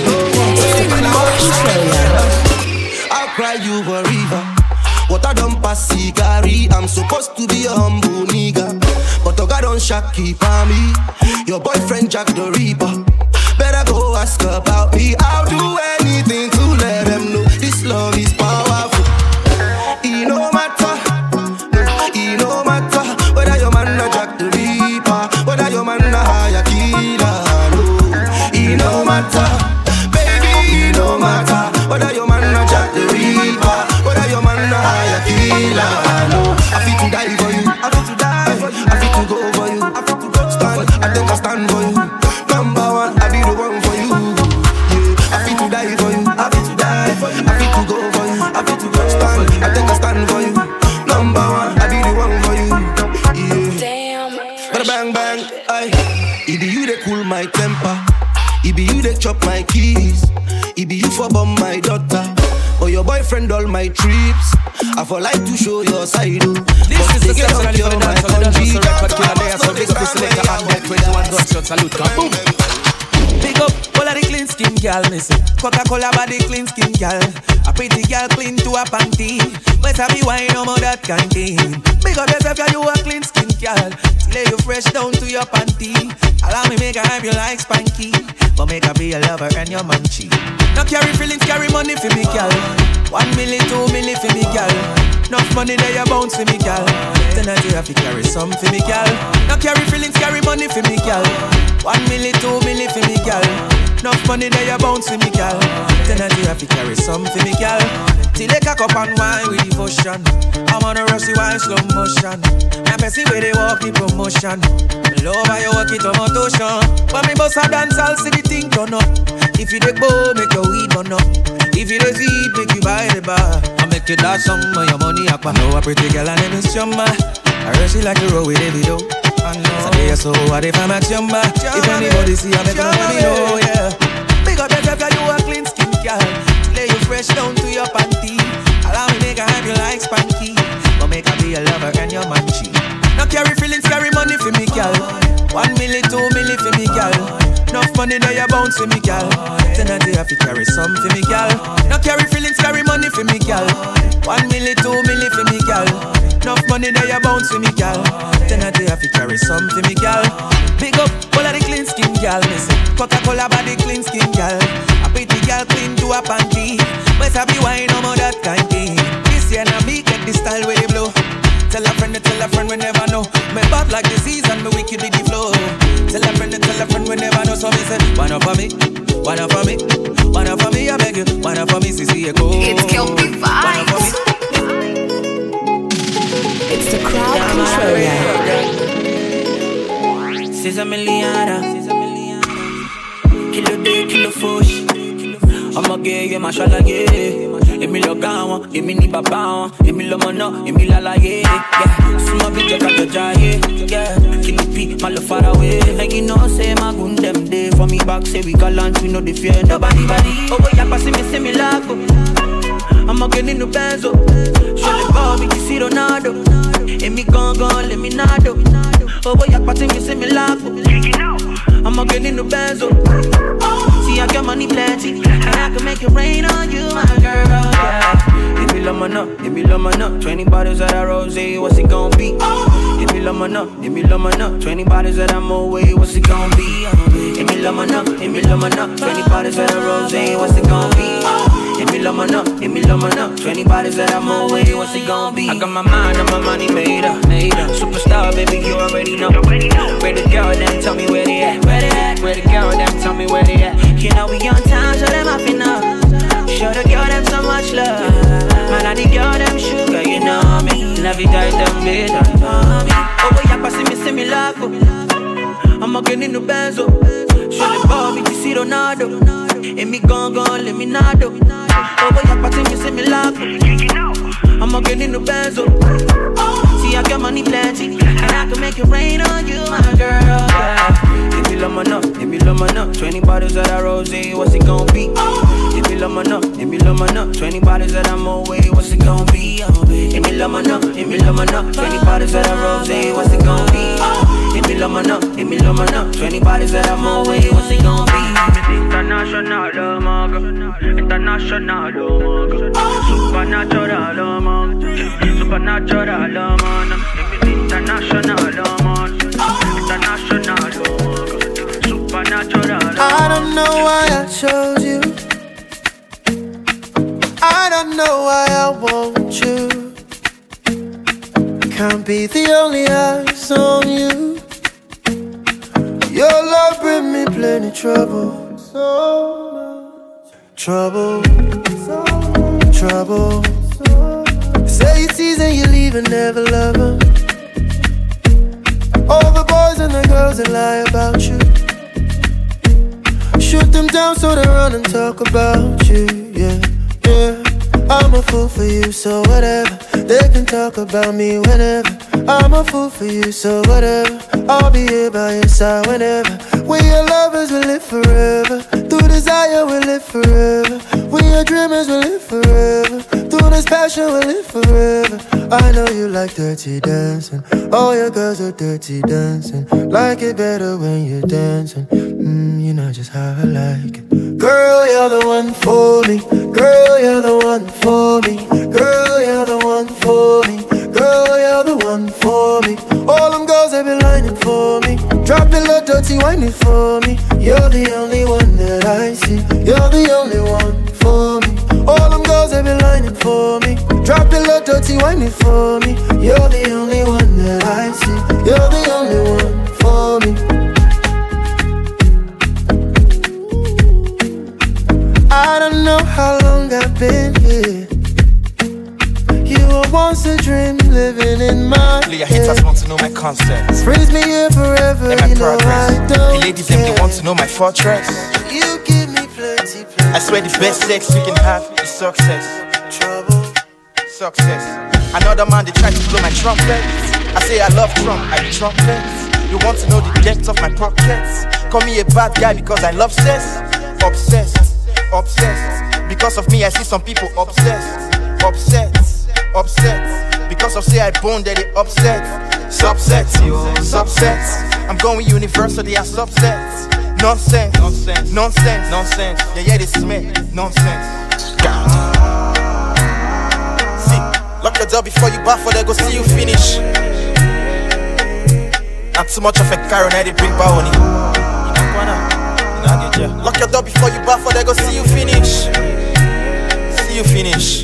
different. I'll cry you a river. What I done pass cigari. I'm supposed to be a humble nigga, but Oga don't shack keep on me. Your boyfriend Jack the Reaper. Better go ask about me. I'll do anything to let them know this love is powerful. It no matter, it no matter whether your man a Jack the Reaper, whether your man a higher killer. No, it no matter, baby, it no matter whether your man a Jack the Reaper, whether your man a higher killer. No, I feel to die for you, I feel to die for you, I feel to go for you, I feel to go stand, I think I stand for you. Number one, I be the one for you. Yeah, I feel to die for you, I feel to die for you, I feel to go for you, I feel to go stand, I think I stand for you. Number one, I be the one for you. Yeah. Damn. But bang bang, aye. It be you that cool my temper. It be you that chop my keys. It be you for bomb my daughter. Or your boyfriend all my trips. I for like to show your side. This is the section of the dance on the dance on record killer there. So big up the selector and that 21 gunshot salute. Boom. Big up all of the clean skin girl, miss it. Coca-Cola body clean skin girl. A pretty girl clean to a panty. Better be wine no more that canteen. Big up yourself, you a clean skin girl. Lay you fresh down to your panty. Allow me make her have you like Spanky, but make her be a lover and your man cheat. No carry feelings, carry money for me girl. 1 million, 2 million for me girl. Enough money there you bounce for me girl. Tonight you have to carry some for me girl. No carry feelings, carry money for me girl. 1 million, 2 million for me girl. Enough money there you bounce for me girl. Tonight you have to carry some for me girl. Till they cock up and wine with devotion. I'm on a rusty wine slow motion. My Bessie where they walk the promotion. Me love how you walk it on motion. When me bust a dance I'll see the thing turn up. If you dey bow make your weed burn up. If you dey feed make you buy the bar. I make you dance some of your money up. I know a pretty girl her name is Chumba. I heard she like to roll with Davido. I know. So they so what if I'm at Chumba? If anybody see I make them let me know, yeah. Big up yourself, you a clean skin girl. Lay you fresh down to your panty. Allow me make her have you like Spanky, but make her be a lover and your man cheat. No carry feelings, carry money for me girl. 1 million, 2 million for me girl. Enough money there you bounce for me girl. Tonight you have to carry some for me girl. No carry feelings, carry money for me girl. 1 million, 2 million for me girl. Enough money there you bounce for me girl. Tonight you have to carry some for me girl. Big up all of the clean skin girl, miss it. Coca-Cola body clean skin girl. A pretty girl clean to a panty. Better be wine no more that kind thing. This year now me get the style where they blow. Tell a friend we never know. Me bad like disease and me wicked with the flow. Tell a friend we never know. So me say, one up for me, one up for me, one up for me, I beg you, one up for me, CC go. It's Kelpie Vibes. It's the crowd controller. C'est Zameliana. Kilo day, kilo fush. I'ma get you, mashallah, yeah. Emi lo gawa, emi ni baba, emi lo mono, emi la la, yeah. Suma bitch, I got the jaye, yeah. Kilo P, my love far away. Like you know, say my gun them day. For me back, say we gallant, we know the fear nobody. Oh boy, ya passe me, say me lago. I'ma get in the benzo. Show the ball, me see Ronaldo. Emi gon, let me nado. Oh boy, ya passe me, say me lago. I'ma get in the benzo. See, I got money plenty, and I can make it rain on you, my girl, yeah. If you love my nut, 20 bottles of that rosé, what's it gon' be? If you love my nut, 20 bottles of that Moet, what's it gon' be? If you love my nut, 20 bottles of that rosé, what's it gon' be? If Give me love, no, give me love, no. 20 bodies that I'm away, what's it gon' be? I got my mind and my money made up. Superstar, baby, you already know. Where the girl, them tell me where they at. Where the girl, them tell me where they at. You know we on time, show them up enough. Show the girl them so much love. Man, I the girl them sugar, you know me. Love you guys them made up, know me. Oh, boy, y'a see me love. I'm a getting in the benzo. Show the Bobby, you see Ronaldo. And me gon' let me nado. Oh, boy, y'a see me love. I'm a getting in the benzo. See, I got money plenty, and I can make it rain on you, my girl. Yeah. Give me love, no, give me love, no. 20 bottles of that rosé, what's it gon' be? Give me love, no, give me love, no. 20 bottles of that Moët, what's it gon' be? Give me love, no, give me love, no. 20 bottles of that rosé, what's it gon' be? Give me love, no, give me love, no. 20 bottles of that Moët, what's it gon' be? International, maga. International, maga. Supernatural, maga. Supernatural, man. International, man. International, supernatural. I don't know why I chose you. I don't know why I want you. Can't be the only eyes on you. Your love bring me plenty trouble. So much trouble. Trouble. Say you tease and you leave and never love them. All the boys and the girls that lie about you, shoot them down so they run and talk about you. Yeah, yeah. I'm a fool for you, so whatever. They can talk about me whenever. I'm a fool for you, so whatever. I'll be here by your side whenever. We are lovers, we live forever. Through desire, we live forever. We are dreamers, we live forever. Through this passion, we live forever. I know you like dirty dancing. All your girls are dirty dancing. Like it better when you're dancing. You know just how I like it. Girl, you're the one for me. Girl, you're the one for me. Girl, you're the one for me. Girl, you're the one for me. All them girls have been lining for me. Drop it low, dirty, whining for me. You're the only one that I see. You're the only one for me. All them girls have been lining for me. Drop it low, dirty, whining for me. You're the only one that I see. You're the only one for me. I don't know how long I've been here. You were once a dream living in my Your haters want to know my concepts. Freeze me here forever, and my you progress. know I don't The ladies them, they want to know my fortress. You give me plenty. I swear the best sex you can have is success. Trouble. Success. Another man, they try to blow my trumpet. I say I love Trump, I be trumpet. You want to know the depth of my pockets? Call me a bad guy because I love sex. Obsessed, obsessed. Because of me, I see some people obsessed. Upset, upset. Because of say I born that they upset. Subset, yo, subset. I'm going universal, they are subsets. Nonsense, nonsense, nonsense, nonsense. Yeah, this is me, nonsense. God. See, lock your door before you bath, for they go see you finish. Not too much of a car, now they bring Baoni. Lock your door before you bath, for they go see you finish. See you finish.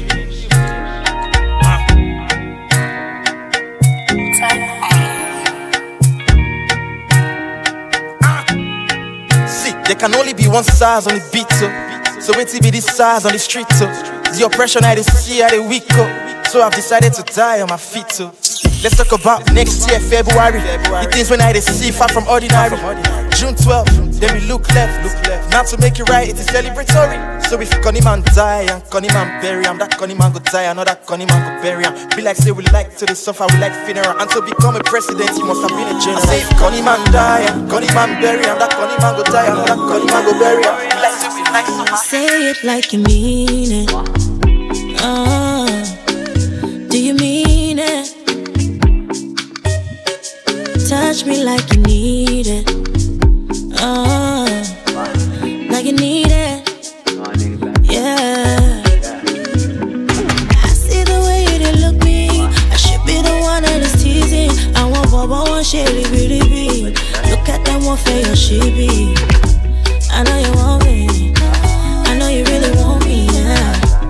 There can only be one size on the beat, so wait till be this size on the street, the oppression I see at the week, so I've decided to die on my feet, Let's talk about next year, February. The things when I see far from ordinary. June 12th, then we look left. Now to make it right, it is celebratory. So if Connie man die and Connie man bury him, that Connie man go die, another Connie man go bury him. Be like say we like to the suffer, we like funeral. And to become a president, he must have been a general. I say if Connie man die and Connie man bury him, that Connie man go die, another Connie man go bury him. Be like say we like suffer. Say it like you mean it. Do you mean it? Touch me like you need it. Like you need it. Yeah. I see the way you did look me. I should be the one that is teasing. I want Bobo, one shady beauty be. Look at that one for your she be. I know you want me. I know you really want me, yeah.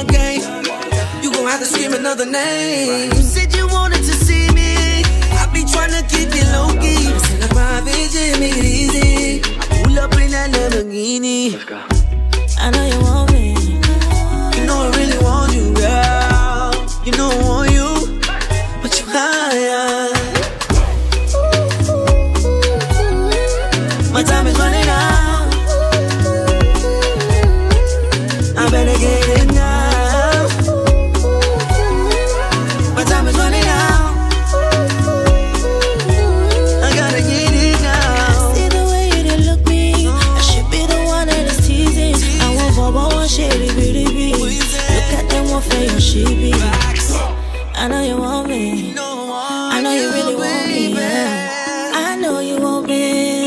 game. You gon' have to scream another name. You said you wanted to see me. I be tryna keep it low key. In a private jet, make it easy. I pull up in that Lamborghini. Let's go. I know you want me. You know I really want you, girl. You know I want you, but you high. My time is running out. I better get it now. My time is running out. I gotta get it now. I see the way you did look me. I should be the one that is teasing. I want for one shady bitty. Look at them one for your sheepy. I know you want me. I know you really want me. Yeah. I know you want me.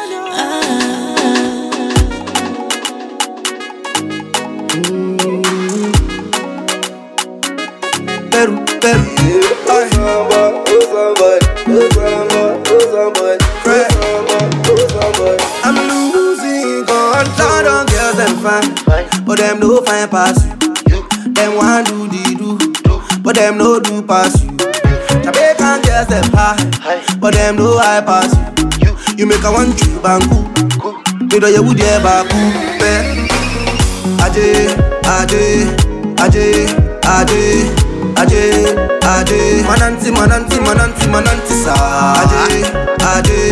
I'm losing control on girls them fine, but them no fine pass you. Them want do the do, but them no do pass you. Jamaican girls them high, but them no high pass you. You make a one true banku, you know you would ever cool. Aje, aje, aje, aje. Ade, mananti sa. Ade,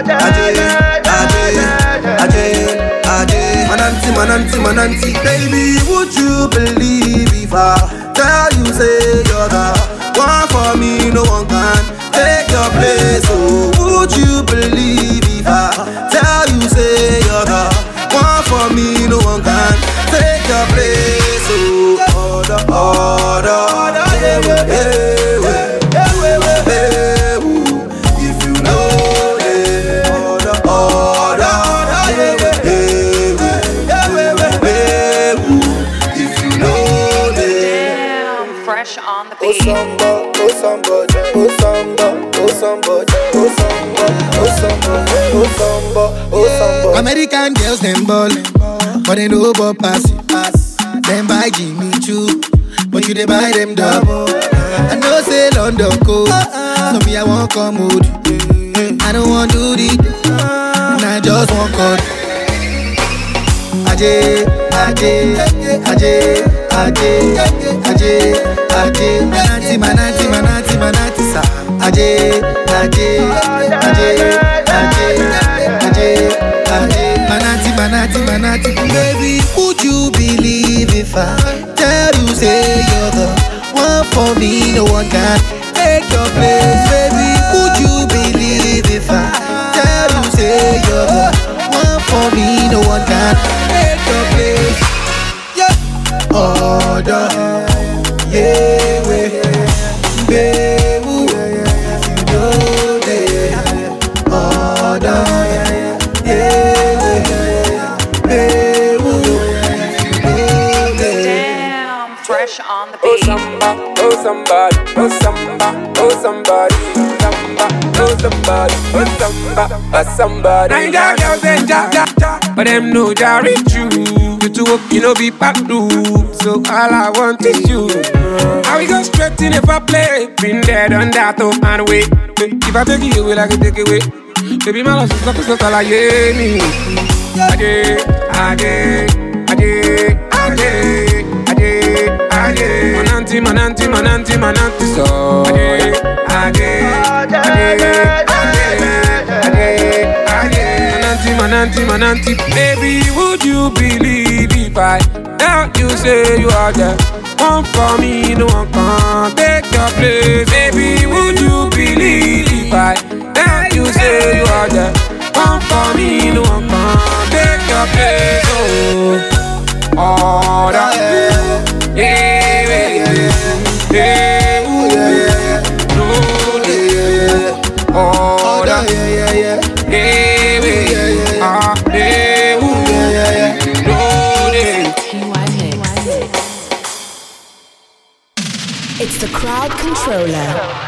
mananti. Baby, would you believe if I tell you say you're the one for me, no one can take your place? Oh, would you believe if I tell you say you're the one for me, no one can take your place? Oh, order. If you know the order, if you know the damn fresh on the beat. American girls them ballin', but they know about pass. Them buy Jimmy Choo, but you they buy them double. I know say London cold, so me I won't come with you. I don't want to do it, and I just want cut. Aje, mananti sa. Aje, mananti. Baby, would you believe if I tell you say you're the one for me, no one can take your place? Baby, would you believe if I tell you say you're the one for me, no one can take your place? Yeah. Order, yeah, baby, you know that. Order, yeah. Damn, fresh on the beat. Oh somebody. I got girls and ja, but them know ja reach you. You to work, you know be back do. So all I want is you. I will go straight in if I play. Been there, done that, oh, and wait. If I take it away, I can take it away. Baby, my love is not all I need. Mananti, so Mananti, baby, would you believe if I tell you say you are the one for me, no one can take your place? Baby, would you believe if I tell you say you are the one for me, no one can take your place? Oh, order, yeah. It's the crowd controller.